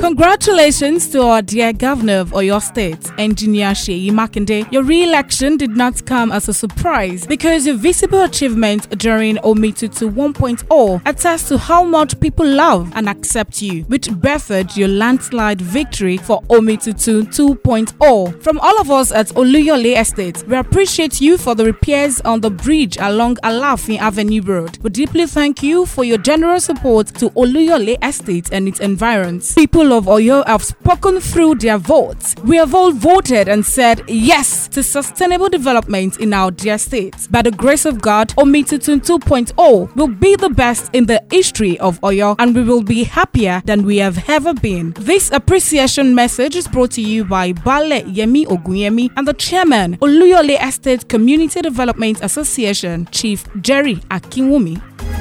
Congratulations to our dear Governor of Oyo State, Engineer Seyi Makinde. Your re-election did not come as a surprise because your visible achievements during Omitutu 1.0 attest to how much people love and accept you, which birthed your landslide victory for Omitutu 2.0. From all of us at Oluyole Estate, we appreciate you for the repairs on the bridge along Alafin Avenue Road. We deeply thank you for your generous support to Oluyole Estate and its environs. People of Oyo have spoken through their votes. We have all voted and said yes to sustainable development in our dear state. By the grace of God, Omitutu 2.0 will be the best in the history of Oyo, and we will be happier than we have ever been. This appreciation message is brought to you by Bale Yemi Ogunyemi and the chairman, Oluyole Estate Community Development Association, Chief Jerry Akinwumi.